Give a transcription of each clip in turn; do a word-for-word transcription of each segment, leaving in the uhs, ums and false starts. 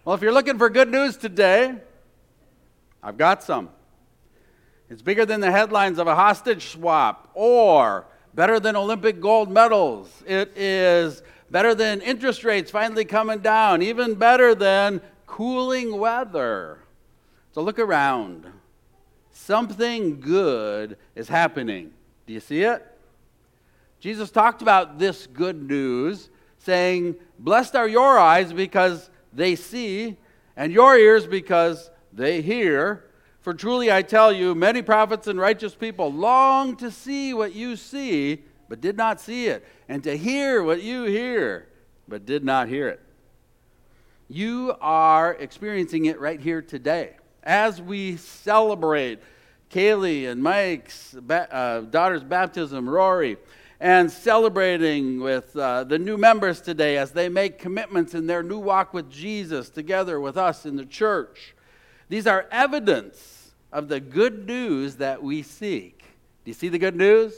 Well, if you're looking for good news today, I've got some. It's bigger than the headlines of a hostage swap or better than Olympic gold medals. It is better than interest rates finally coming down, even better than cooling weather. So look around. Something good is happening. Do you see it? Jesus talked about this good news, saying, "Blessed are your eyes because they see, and your ears because they hear. For truly I tell you, many prophets and righteous people long to see what you see, but did not see it, and to hear what you hear, but did not hear it." You are experiencing it right here today. As we celebrate Kaylee and Mike's ba- uh, daughter's baptism, Rory, and celebrating with uh, the new members today as they make commitments in their new walk with Jesus together with us in the church. These are evidence of the good news that we seek. Do you see the good news?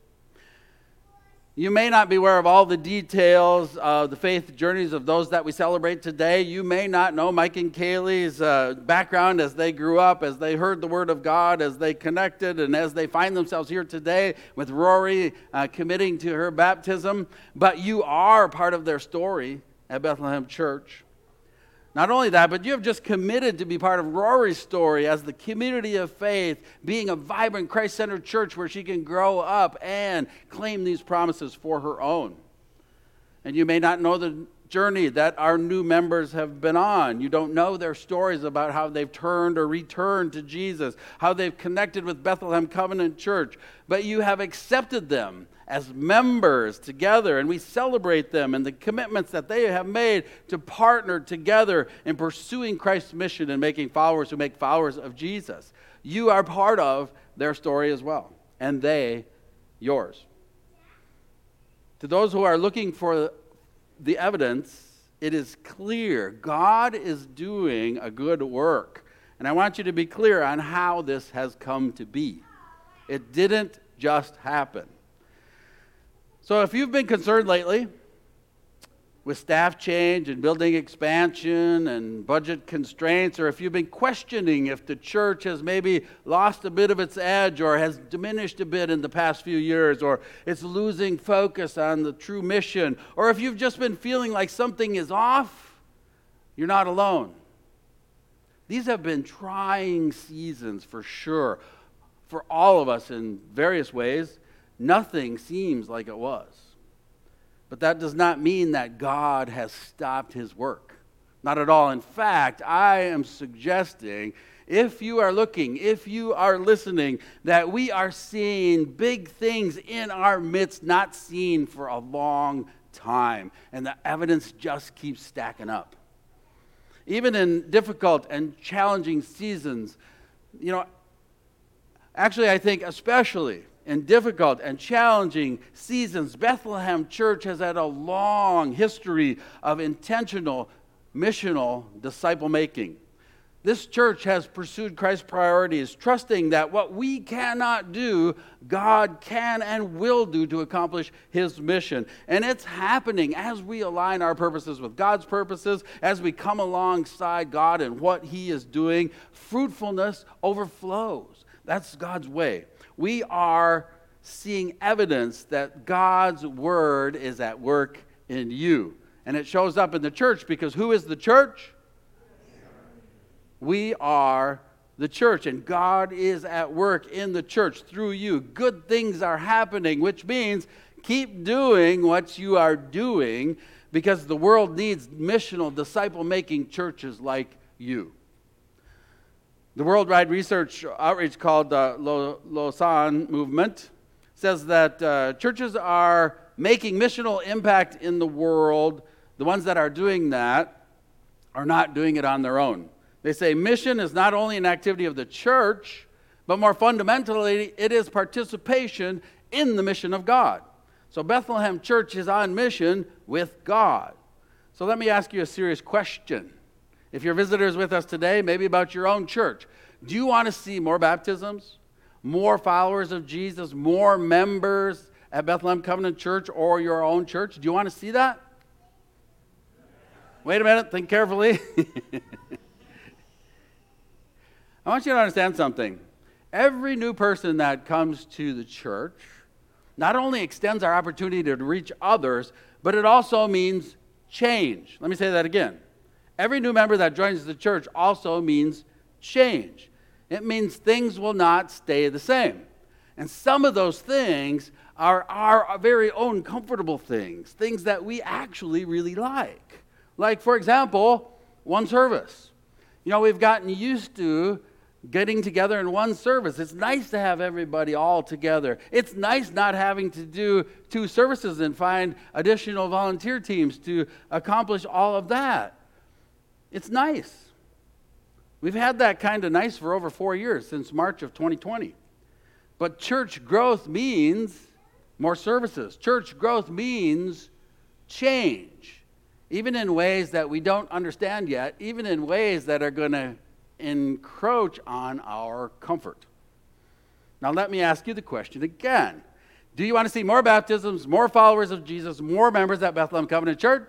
You may not be aware of all the details of the faith journeys of those that we celebrate today. You may not know Mike and Kaylee's uh, background as they grew up, as they heard the Word of God, as they connected, and as they find themselves here today with Rory uh, committing to her baptism. But you are part of their story at Bethlehem Church. Not only that, but you have just committed to be part of Rory's story as the community of faith, being a vibrant Christ-centered church where she can grow up and claim these promises for her own. And you may not know the journey that our new members have been on. You don't know their stories about how they've turned or returned to Jesus, how they've connected with Bethlehem Covenant Church, but you have accepted them as members together, and we celebrate them and the commitments that they have made to partner together in pursuing Christ's mission and making followers who make followers of Jesus. You are part of their story as well, and they yours. To those who are looking for the evidence, it is clear God is doing a good work. And I want you to be clear on how this has come to be. It didn't just happen. So if you've been concerned lately with staff change and building expansion and budget constraints, or if you've been questioning if the church has maybe lost a bit of its edge or has diminished a bit in the past few years, or it's losing focus on the true mission, or if you've just been feeling like something is off, you're not alone. These have been trying seasons for sure, for all of us in various ways. Nothing seems like it was. But that does not mean that God has stopped his work. Not at all. In fact, I am suggesting, if you are looking, if you are listening, that we are seeing big things in our midst not seen for a long time. And the evidence just keeps stacking up. Even in difficult and challenging seasons, you know, actually I think especially in difficult and challenging seasons, Bethlehem Church has had a long history of intentional, missional disciple making. This church has pursued Christ's priorities, trusting that what we cannot do, God can and will do to accomplish his mission. And it's happening as we align our purposes with God's purposes, as we come alongside God and what he is doing. Fruitfulness overflows. That's God's way. We are seeing evidence that God's word is at work in you. And it shows up in the church because who is the church? We are the church, and God is at work in the church through you. Good things are happening, which means keep doing what you are doing because the world needs missional, disciple-making churches like you. The worldwide research outreach called the Lausanne Movement says that uh, churches are making missional impact in the world. The ones that are doing that are not doing it on their own. They say mission is not only an activity of the church, but more fundamentally, it is participation in the mission of God. So Bethlehem Church is on mission with God. So let me ask you a serious question. If you're visitors with us today, maybe about your own church, do you want to see more baptisms, more followers of Jesus, more members at Bethlehem Covenant Church or your own church? Do you want to see that? Wait a minute, think carefully. I want you to understand something. Every new person that comes to the church not only extends our opportunity to reach others, but it also means change. Let me say that again. Every new member that joins the church also means change. It means things will not stay the same. And some of those things are our very own comfortable things, things that we actually really like. Like, for example, one service. You know, we've gotten used to getting together in one service. It's nice to have everybody all together. It's nice not having to do two services and find additional volunteer teams to accomplish all of that. It's nice. We've had that kind of nice for over four years, since March of twenty twenty. But church growth means more services. Church growth means change, even in ways that we don't understand yet, even in ways that are going to encroach on our comfort. Now let me ask you the question again. Do you want to see more baptisms, more followers of Jesus, more members at Bethlehem Covenant Church?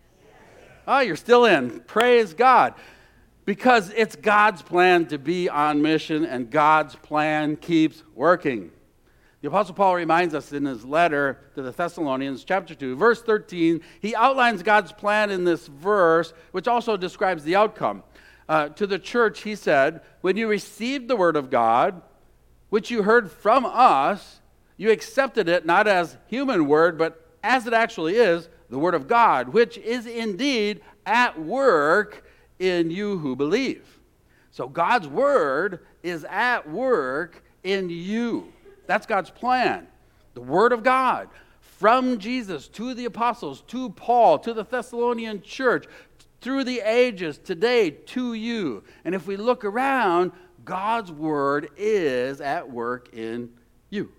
Yes. Oh, you're still in. Praise God. Because it's God's plan to be on mission, and God's plan keeps working. The Apostle Paul reminds us in his letter to the Thessalonians, chapter two, verse thirteen, he outlines God's plan in this verse, which also describes the outcome. Uh, to the church, he said, when you received the word of God, which you heard from us, you accepted it not as human word, but as it actually is, the word of God, which is indeed at work in you who believe. So God's word is at work in you. That's God's plan. The word of God from Jesus to the apostles, to Paul, to the Thessalonian church, through the ages, today to you. And if we look around, God's word is at work in you.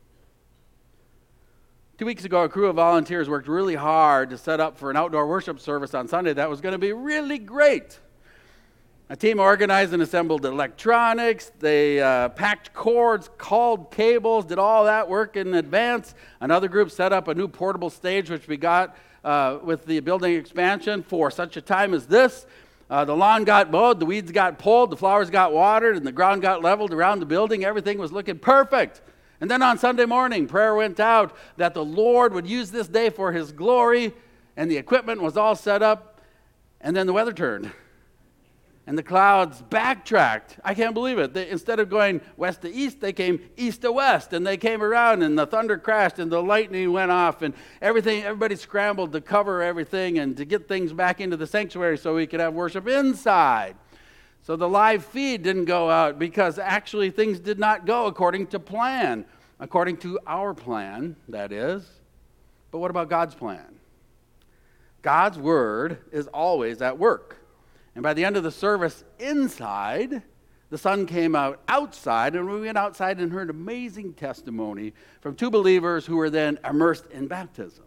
Two weeks ago, a crew of volunteers worked really hard to set up for an outdoor worship service on Sunday that was going to be really great. A team organized and assembled electronics. They uh, packed cords, called cables, did all that work in advance. Another group set up a new portable stage, which we got uh, with the building expansion for such a time as this. Uh, the lawn got mowed, the weeds got pulled, the flowers got watered, and the ground got leveled around the building. Everything was looking perfect. And then on Sunday morning, prayer went out that the Lord would use this day for his glory, and the equipment was all set up, and then the weather turned. And the clouds backtracked. I can't believe it. They, instead of going west to east, they came east to west, and they came around, and the thunder crashed, and the lightning went off, and everything. Everybody scrambled to cover everything and to get things back into the sanctuary so we could have worship inside. So the live feed didn't go out because actually things did not go according to plan, according to our plan, that is. But what about God's plan? God's word is always at work. And by the end of the service inside, the sun came out outside, and we went outside and heard amazing testimony from two believers who were then immersed in baptism.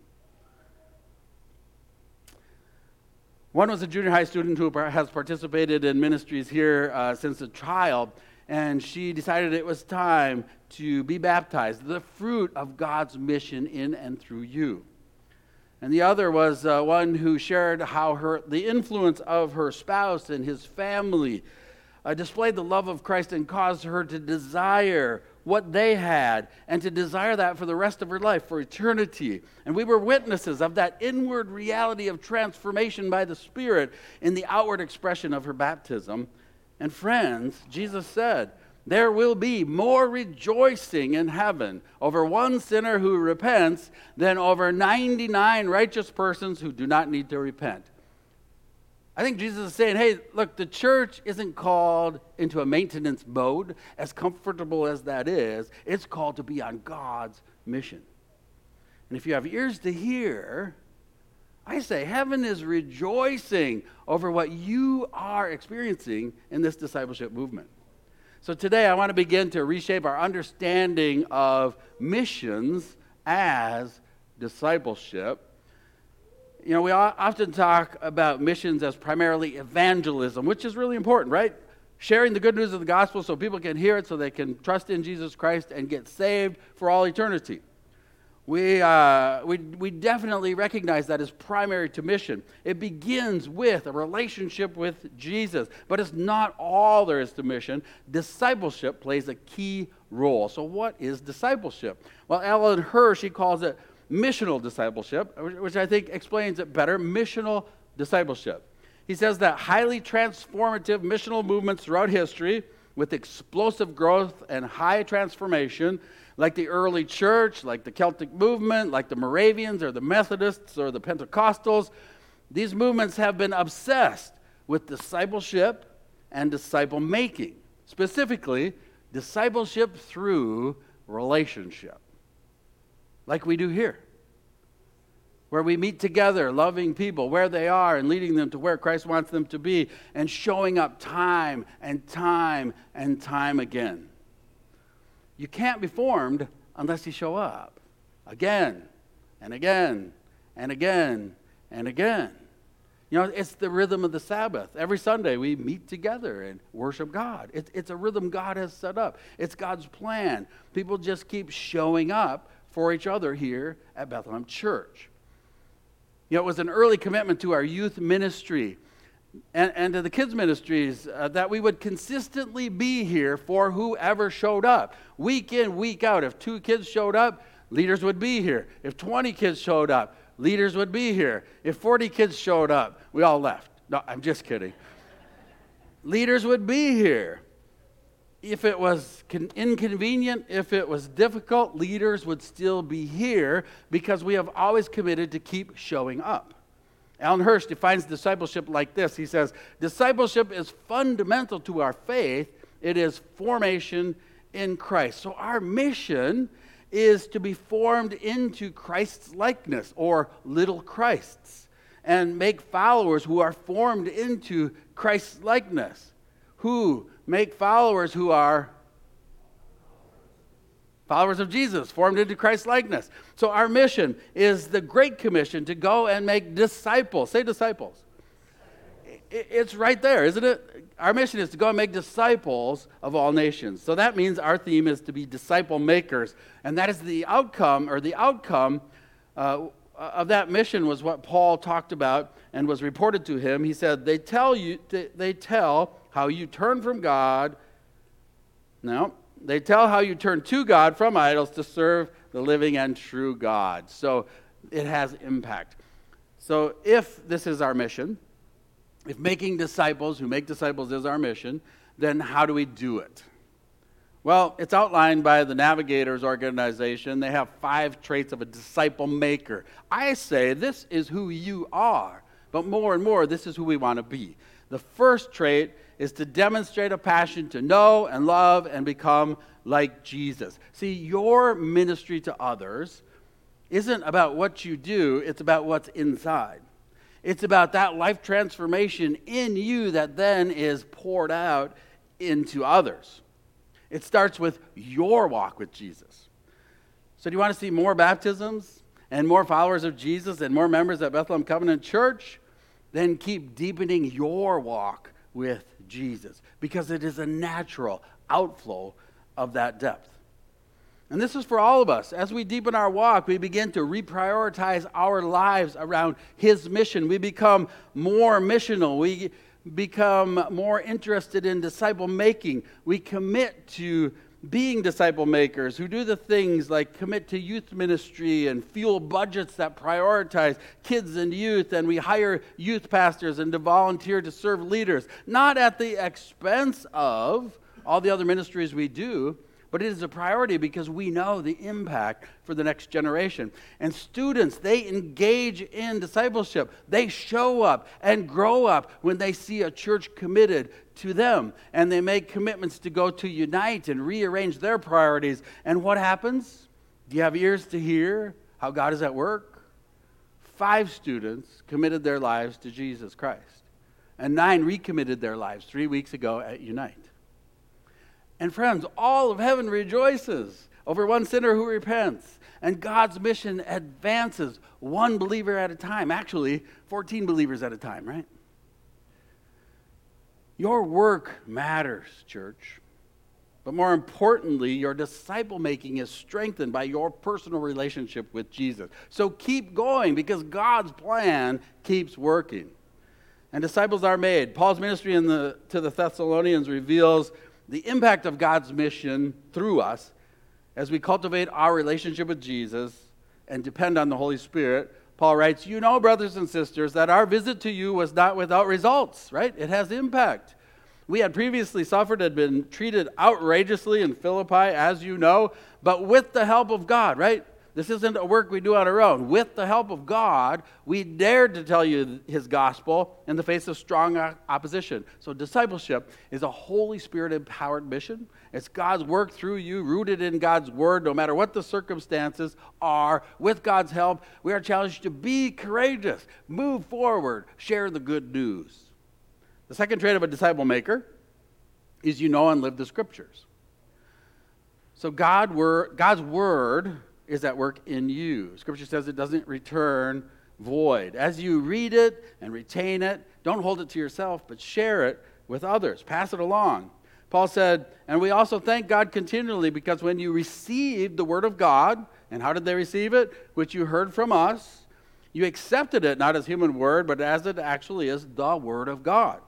One was a junior high student who has participated in ministries here uh, since a child, and she decided it was time to be baptized, the fruit of God's mission in and through you. And the other was uh, one who shared how her the influence of her spouse and his family uh, displayed the love of Christ and caused her to desire what they had and to desire that for the rest of her life, for eternity. And we were witnesses of that inward reality of transformation by the Spirit in the outward expression of her baptism. And friends, Jesus said, there will be more rejoicing in heaven over one sinner who repents than over ninety-nine righteous persons who do not need to repent. I think Jesus is saying, hey, look, the church isn't called into a maintenance mode, as comfortable as that is. It's called to be on God's mission. And if you have ears to hear, I say heaven is rejoicing over what you are experiencing in this discipleship movement. So today I want to begin to reshape our understanding of missions as discipleship. You know, we often talk about missions as primarily evangelism, which is really important, right? Sharing the good news of the gospel so people can hear it, so they can trust in Jesus Christ and get saved for all eternity. We, uh, we, we definitely recognize that as primary to mission. It begins with a relationship with Jesus, but it's not all there is to mission. Discipleship plays a key role. So what is discipleship? Well, Alan Hirsch, he calls it missional discipleship, which I think explains it better, missional discipleship. He says that highly transformative missional movements throughout history with explosive growth and high transformation, like the early church, like the Celtic movement, like the Moravians or the Methodists or the Pentecostals, these movements have been obsessed with discipleship and disciple making. Specifically, discipleship through relationship, like we do here, where we meet together, loving people where they are and leading them to where Christ wants them to be and showing up time and time and time again. You can't be formed unless you show up again and again and again and again. You know, it's the rhythm of the Sabbath. Every Sunday we meet together and worship God. It's, it's a rhythm God has set up. It's God's plan. People just keep showing up for each other here at Bethlehem Church. You know, it was an early commitment to our youth ministry and, and to the kids' ministries uh, that we would consistently be here for whoever showed up. Week in, week out. If two kids showed up, leaders would be here. If twenty kids showed up, leaders would be here. If forty kids showed up, we all left. No, I'm just kidding. Leaders would be here. If it was con- inconvenient, if it was difficult, leaders would still be here because we have always committed to keep showing up. Alan Hirsch defines discipleship like this. He says, discipleship is fundamental to our faith. It is formation in Christ. So our mission is to be formed into Christ's likeness, or little Christs, and make followers who are formed into Christ's likeness. Who make followers who are followers of Jesus, formed into Christ's likeness. So our mission is the Great Commission to go and make disciples. Say disciples. It's right there, isn't it? Our mission is to go and make disciples of all nations. So that means our theme is to be disciple makers. And that is the outcome, or the outcome uh, of that mission was what Paul talked about and was reported to him. He said, they tell you, they tell how you turn from God. No, they tell how you turn to God from idols to serve the living and true God. So it has impact. So if this is our mission, if making disciples who make disciples is our mission, then how do we do it? Well, it's outlined by the Navigators organization. They have five traits of a disciple maker. I say this is who you are, but more and more, this is who we want to be. The first trait is to demonstrate a passion to know and love and become like Jesus. See, your ministry to others isn't about what you do, it's about what's inside. It's about that life transformation in you that then is poured out into others. It starts with your walk with Jesus. So do you want to see more baptisms and more followers of Jesus and more members at Bethlehem Covenant Church? Then keep deepening your walk with Jesus, because it is a natural outflow of that depth. And this is for all of us. As we deepen our walk, we begin to reprioritize our lives around His mission. We become more missional. We become more interested in disciple making. We commit to being disciple makers who do the things like commit to youth ministry and fuel budgets that prioritize kids and youth, and we hire youth pastors and to volunteer to serve leaders, not at the expense of all the other ministries we do, but it is a priority because we know the impact for the next generation. And students, they engage in discipleship. They show up and grow up when they see a church committed to them. And they make commitments to go to Unite and rearrange their priorities. And what happens? Do you have ears to hear how God is at work? Five students committed their lives to Jesus Christ. And nine recommitted their lives three weeks ago at Unite. And friends, all of heaven rejoices over one sinner who repents. And God's mission advances one believer at a time. Actually, fourteen believers at a time, right? Your work matters, church. But more importantly, your disciple making is strengthened by your personal relationship with Jesus. So keep going because God's plan keeps working. And disciples are made. Paul's ministry in the, to the Thessalonians reveals the impact of God's mission through us as we cultivate our relationship with Jesus and depend on the Holy Spirit. Paul writes, you know, brothers and sisters, that our visit to you was not without results, right? It has impact. We had previously suffered and been treated outrageously in Philippi, as you know, but with the help of God, right? This isn't a work we do on our own. With the help of God, we dared to tell you his gospel in the face of strong opposition. So discipleship is a Holy Spirit-empowered mission. It's God's work through you, rooted in God's word, no matter what the circumstances are. With God's help, we are challenged to be courageous, move forward, share the good news. The second trait of a disciple maker is you know and live the scriptures. So God were, God's word is at work in you. Scripture says it doesn't return void. As you read it and retain it, don't hold it to yourself, but share it with others. Pass it along. Paul said, and we also thank God continually because when you received the word of God, and how did they receive it? Which you heard from us, you accepted it not as human word, but as it actually is, the word of God.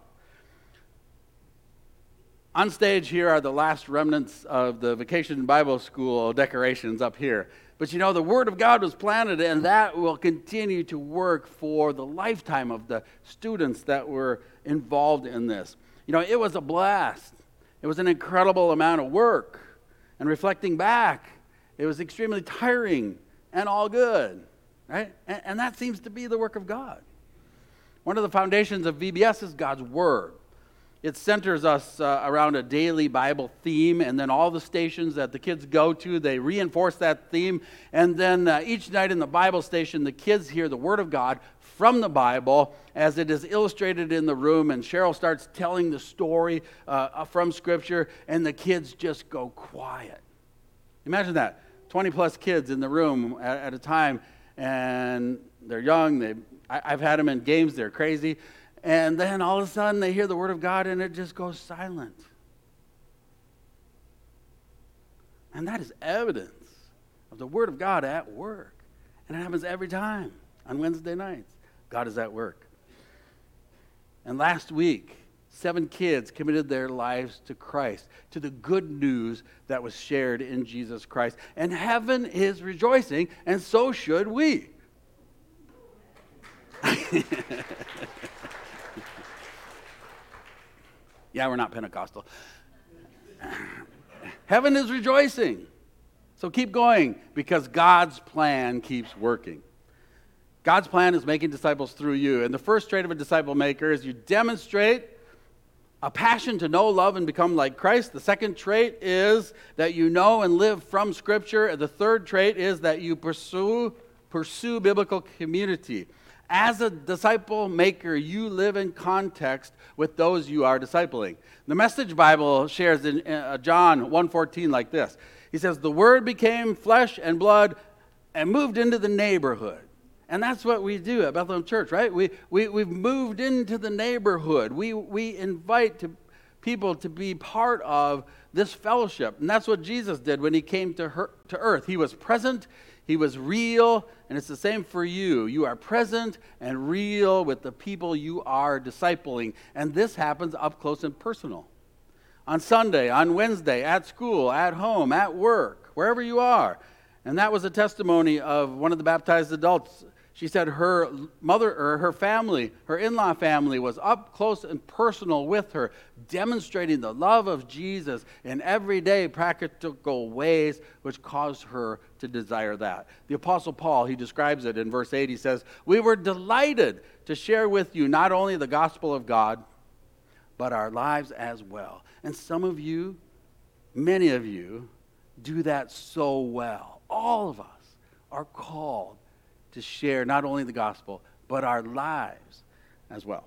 On stage here are the last remnants of the Vacation Bible School decorations up here. But you know, the Word of God was planted, and that will continue to work for the lifetime of the students that were involved in this. You know, it was a blast. It was an incredible amount of work. And reflecting back, it was extremely tiring and all good, right? And, and that seems to be the work of God. One of the foundations of V B S is God's Word. It centers us uh, around a daily Bible theme, and then all the stations that the kids go to, they reinforce that theme. And then uh, each night in the Bible station, the kids hear the Word of God from the Bible as it is illustrated in the room, and Cheryl starts telling the story uh, from Scripture, and the kids just go quiet. Imagine that, twenty plus kids in the room at, at a time, and they're young. They, I, I've had them in games, they're crazy. And then all of a sudden they hear the word of God and it just goes silent. And that is evidence of the word of God at work. And it happens every time on Wednesday nights. God is at work. And last week, seven kids committed their lives to Christ, to the good news that was shared in Jesus Christ. And heaven is rejoicing, and so should we. Yeah, we're not Pentecostal. Heaven is rejoicing. So keep going because God's plan keeps working. God's plan is making disciples through you. And the first trait of a disciple maker is you demonstrate a passion to know, love, and become like Christ. The second trait is that you know and live from Scripture. And the third trait is that you pursue, pursue biblical community. As a disciple maker, you live in context with those you are discipling. The Message Bible shares in uh, John one fourteen like this. He says, the Word became flesh and blood and moved into the neighborhood. And that's what we do at Bethlehem Church, right? We, we, we've moved into the neighborhood. We, we invite to, people to be part of this fellowship. And that's what Jesus did when he came to, her, to earth. He was present. He was real, and it's the same for you. You are present and real with the people you are discipling, and this happens up close and personal. On Sunday, on Wednesday, at school, at home, at work, wherever you are. And that was a testimony of one of the baptized adults. She said her mother or her family, her in-law family, was up close and personal with her, demonstrating the love of Jesus in everyday practical ways, which caused her to desire that. The Apostle Paul, he describes it in verse eight. He says, we were delighted to share with you not only the gospel of God, but our lives as well. And some of you, many of you, do that so well. All of us are called to share not only the gospel, but our lives as well.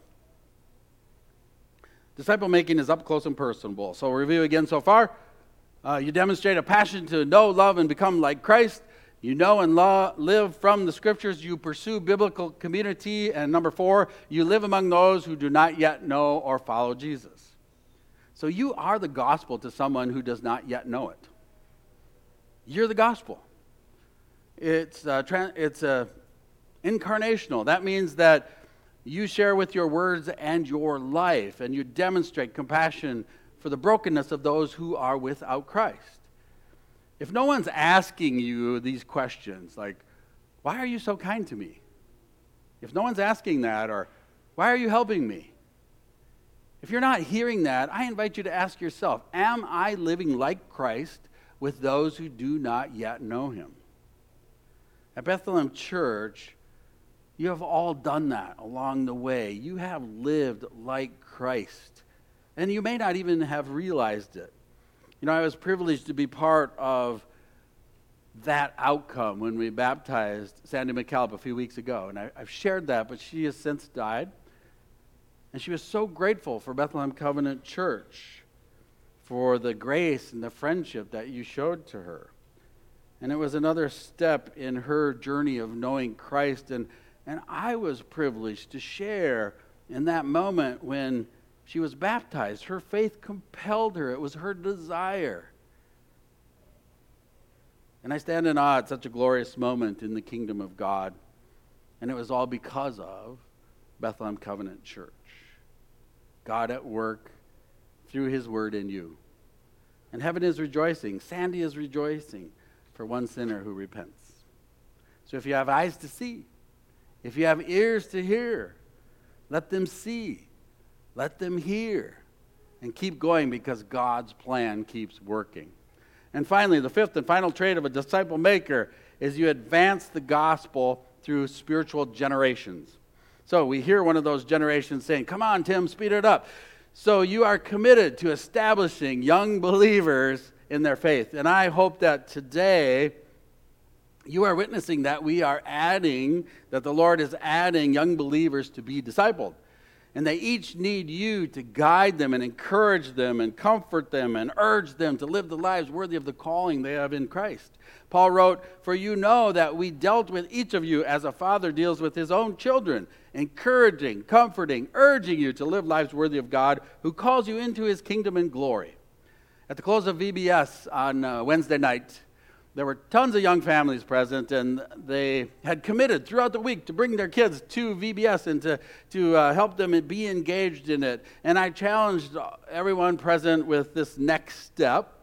Disciple making is up close and personal. So review again so far. Uh, you demonstrate a passion to know, love, and become like Christ. You know and lo- live from the Scriptures. You pursue biblical community. And number four, you live among those who do not yet know or follow Jesus. So you are the gospel to someone who does not yet know it. You're the gospel. It's uh, tra- it's uh, incarnational. That means that you share with your words and your life, and you demonstrate compassion for the brokenness of those who are without Christ. If no one's asking you these questions, like, why are you so kind to me? If no one's asking that, or why are you helping me? If you're not hearing that, I invite you to ask yourself, am I living like Christ with those who do not yet know him? At Bethlehem Church, you have all done that along the way. You have lived like Christ. And you may not even have realized it. You know, I was privileged to be part of that outcome when we baptized Sandy McCallum a few weeks ago. And I, I've shared that, but she has since died. And she was so grateful for Bethlehem Covenant Church, for the grace and the friendship that you showed to her. And it was another step in her journey of knowing Christ. And, and I was privileged to share in that moment when she was baptized. Her faith compelled her. It was her desire. And I stand in awe at such a glorious moment in the kingdom of God. And it was all because of Bethlehem Covenant Church. God at work through his word in you. And heaven is rejoicing. Sandy is rejoicing for one sinner who repents. So if you have eyes to see, if you have ears to hear, let them see, let them hear, and keep going because God's plan keeps working. And finally, the fifth and final trait of a disciple maker is you advance the gospel through spiritual generations. So we hear one of those generations saying, come on, Tim, speed it up. So you are committed to establishing young believers in their faith. And I hope that today you are witnessing that we are adding, that the Lord is adding young believers to be discipled. And they each need you to guide them and encourage them and comfort them and urge them to live the lives worthy of the calling they have in Christ. Paul wrote, for you know that we dealt with each of you as a father deals with his own children, encouraging, comforting, urging you to live lives worthy of God who calls you into his kingdom and glory. At the close of V B S on uh, Wednesday night, there were tons of young families present, and they had committed throughout the week to bring their kids to V B S and to, to uh, help them be engaged in it. And I challenged everyone present with this next step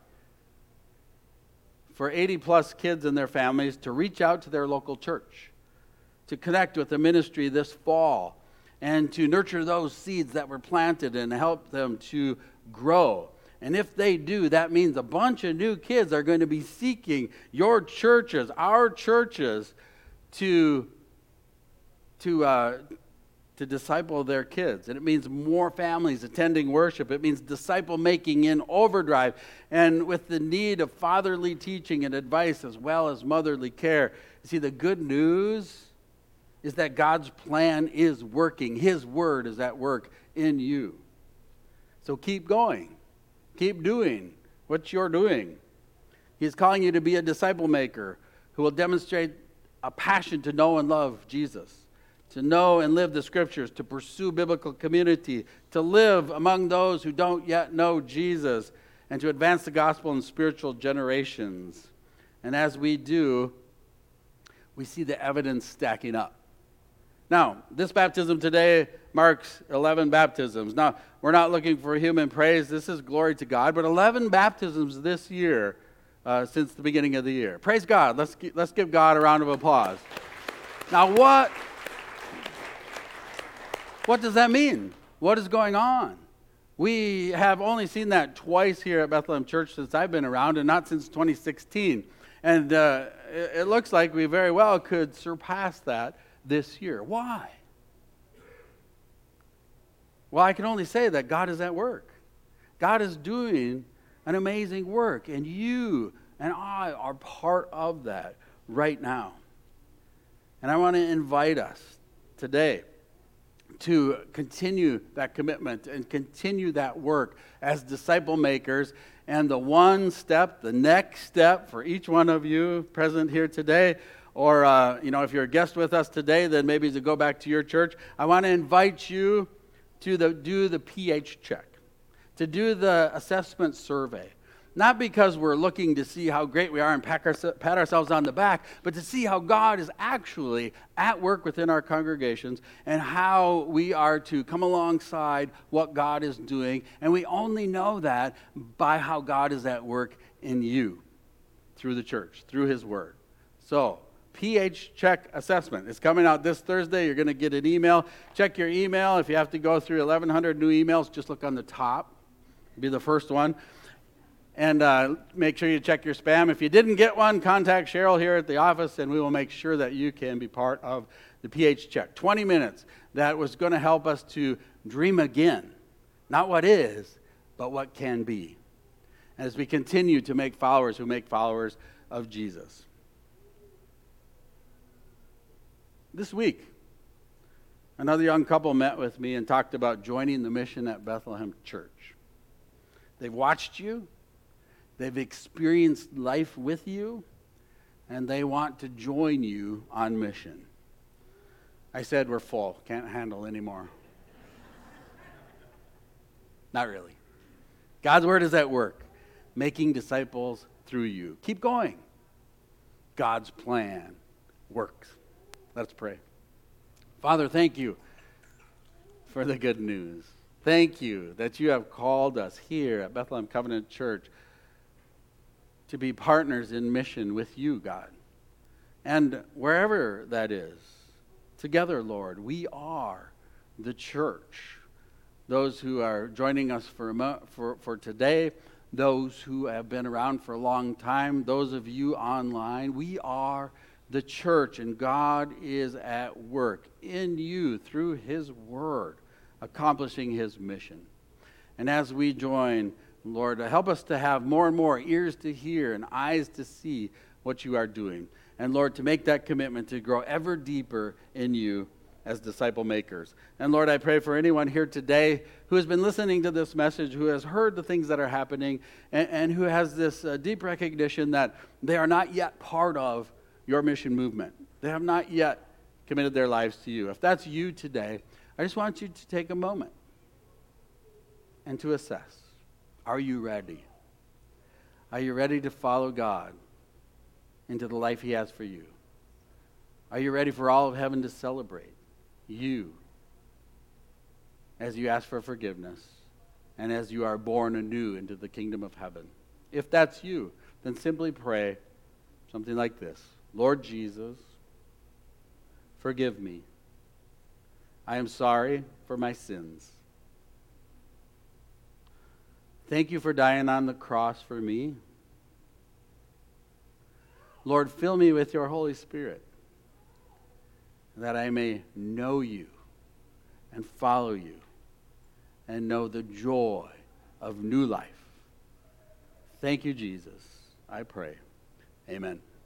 for eighty plus kids and their families to reach out to their local church, to connect with the ministry this fall, and to nurture those seeds that were planted and help them to grow. And if they do, that means a bunch of new kids are going to be seeking your churches, our churches, to, to, uh, to disciple their kids. And it means more families attending worship. It means disciple making in overdrive. And with the need of fatherly teaching and advice as well as motherly care. You see, the good news is that God's plan is working. His word is at work in you. So keep going. Keep doing what you're doing. He's calling you to be a disciple maker who will demonstrate a passion to know and love Jesus, to know and live the scriptures, to pursue biblical community, to live among those who don't yet know Jesus, and to advance the gospel in spiritual generations. And as we do, we see the evidence stacking up. Now, this baptism today marks eleven baptisms. Now, we're not looking for human praise. This is glory to God. But eleven baptisms this year uh, since the beginning of the year. Praise God. Let's, let's give God a round of applause. Now, what, what does that mean? What is going on? We have only seen that twice here at Bethlehem Church since I've been around, and not since twenty sixteen. And uh, it, it looks like we very well could surpass that this year. Why? Well, I can only say that God is at work. God is doing an amazing work, and you and I are part of that right now. And I want to invite us today to continue that commitment and continue that work as disciple makers. And the one step, the next step for each one of you present here today, or, uh, you know, if you're a guest with us today, then maybe to go back to your church, I want to invite you to the, do the P H check, to do the assessment survey. Not because we're looking to see how great we are and pat, our, pat ourselves on the back, but to see how God is actually at work within our congregations and how we are to come alongside what God is doing. And we only know that by how God is at work in you through the church, through his word. So, P H Check Assessment is coming out this Thursday. You're going to get an email. Check your email. If you have to go through eleven hundred new emails, just look on the top. Be the first one. And uh, make sure you check your spam. If you didn't get one, contact Cheryl here at the office, and we will make sure that you can be part of the P H Check. twenty minutes that was going to help us to dream again. Not what is, but what can be. As we continue to make followers who make followers of Jesus. This week, another young couple met with me and talked about joining the mission at Bethlehem Church. They've watched you. They've experienced life with you, and they want to join you on mission. I said, we're full. Can't handle anymore. Not really. God's word is at work, making disciples through you. Keep going. God's plan works. Let's pray. Father, thank you for the good news. Thank you that you have called us here at Bethlehem Covenant Church to be partners in mission with you, God. And wherever that is, together, Lord, we are the church. Those who are joining us for, for, for today, those who have been around for a long time, those of you online, we are the church, and God is at work in you through his word, accomplishing his mission. And as we join, Lord, help us to have more and more ears to hear and eyes to see what you are doing. And Lord, to make that commitment to grow ever deeper in you as disciple makers. And Lord, I pray for anyone here today who has been listening to this message, who has heard the things that are happening, and, and who has this uh, deep recognition that they are not yet part of your mission movement. They have not yet committed their lives to you. If that's you today, I just want you to take a moment and to assess. Are you ready? Are you ready to follow God into the life he has for you? Are you ready for all of heaven to celebrate you as you ask for forgiveness and as you are born anew into the kingdom of heaven? If that's you, then simply pray something like this. Lord Jesus, forgive me. I am sorry for my sins. Thank you for dying on the cross for me. Lord, fill me with your Holy Spirit, that I may know you and follow you and know the joy of new life. Thank you, Jesus. I pray. Amen.